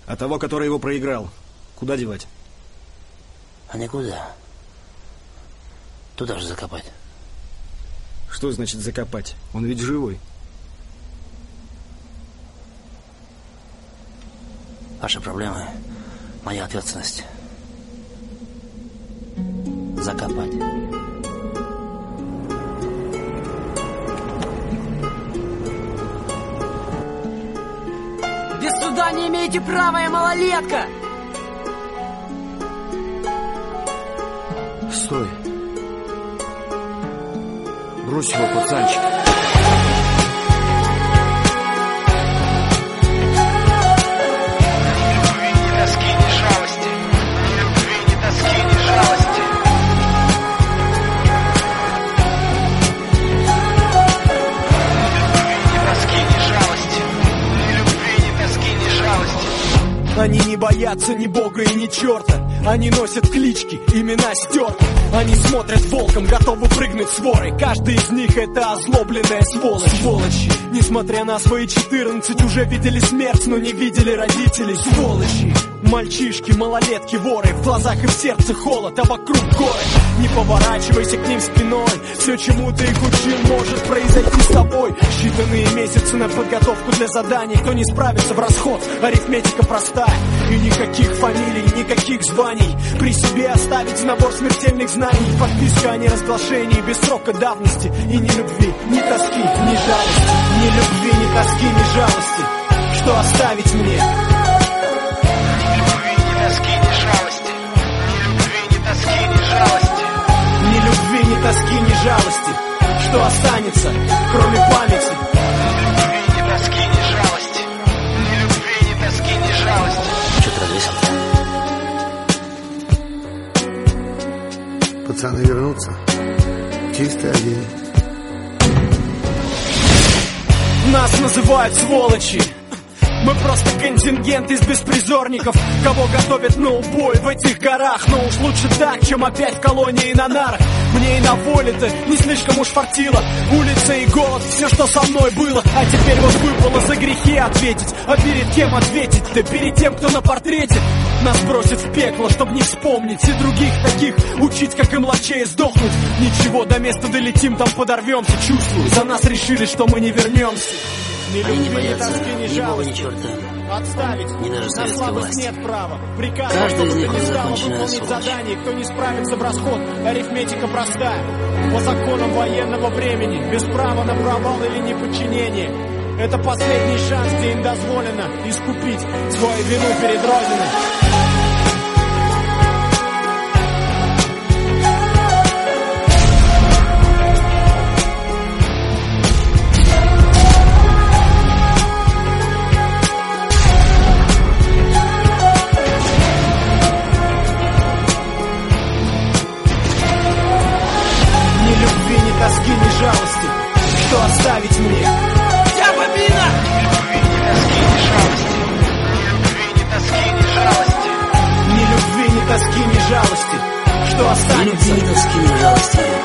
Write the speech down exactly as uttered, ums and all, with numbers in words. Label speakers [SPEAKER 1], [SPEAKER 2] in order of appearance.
[SPEAKER 1] А того, который его проиграл, куда девать?
[SPEAKER 2] А никуда. Туда же закопать.
[SPEAKER 1] Что значит закопать? Он ведь живой.
[SPEAKER 2] Ваши проблемы — моя ответственность. Закопать.
[SPEAKER 3] Без суда не имеете права, я малолетка!
[SPEAKER 1] Стой. Брось его, пацанчик.
[SPEAKER 4] Они не боятся ни бога и ни черта. Они носят клички, имена стерты. Они смотрят волком, готовы прыгнуть с ворой. Каждый из них это озлобленная сволочь. Сволочи, несмотря на свои четырнадцать, уже видели смерть, но не видели родителей. Сволочи, мальчишки, малолетки, воры. В глазах и в сердце холод, а вокруг горы. Не поворачивайся к ним спиной. Все, чему ты их учил, может произойти с тобой. Считанные месяцы на подготовку для заданий. Кто не справится в расход, арифметика простая. И никаких фамилий, никаких званий. При себе оставить набор смертельных знаний. Подписка о неразглашении без срока давности. И ни любви, ни тоски, ни жалости. Ни любви, ни тоски, ни жалости. Что оставить мне? Ни любви, ни тоски, ни жалости. Что останется, кроме памяти?
[SPEAKER 2] Ни тоски, ни жалости. Ни любви, ни тоски, ни жалости. Че ты развесил?
[SPEAKER 5] Пацаны вернутся. Чистый один.
[SPEAKER 4] Нас называют сволочи. Мы просто контингент из беспризорников, кого готовят на убой в этих горах. Но уж лучше так, чем опять в колонии на нарах. Мне и на воле-то не слишком уж фартило. Улица и голод, все, что со мной было. А теперь вот выпало за грехи ответить. А перед кем ответить-то? Перед тем, кто на портрете. Нас бросят в пекло, чтоб не вспомнить. И других таких учить, как и младшее, сдохнуть. Ничего, до места долетим, там подорвемся. Чувствую, за нас решили, что мы не вернемся. Ни
[SPEAKER 2] Они не
[SPEAKER 4] любви, ни
[SPEAKER 2] боятся
[SPEAKER 4] тоски, ни
[SPEAKER 2] ни бога, ни
[SPEAKER 4] жалости.
[SPEAKER 2] черта.
[SPEAKER 4] Отставить.
[SPEAKER 2] Ни даже
[SPEAKER 4] На
[SPEAKER 2] советской
[SPEAKER 4] слабость
[SPEAKER 2] власти.
[SPEAKER 4] нет права. Приказ,
[SPEAKER 2] Каждый
[SPEAKER 4] чтобы
[SPEAKER 2] из них
[SPEAKER 4] ты не стала
[SPEAKER 2] законченная
[SPEAKER 4] выполнить
[SPEAKER 2] сволочь.
[SPEAKER 4] задание. Кто не справится в расход, арифметика простая. По законам военного времени, без права на провал или неподчинение. Это последний шанс, где им дозволено искупить свою вину перед Родиной. Тоски, ни жалости. Что оставить мне? Я бобина! Ни любви, ни тоски, ни жалости. Что останется?
[SPEAKER 2] Ни любви, ни тоски, ни жалости.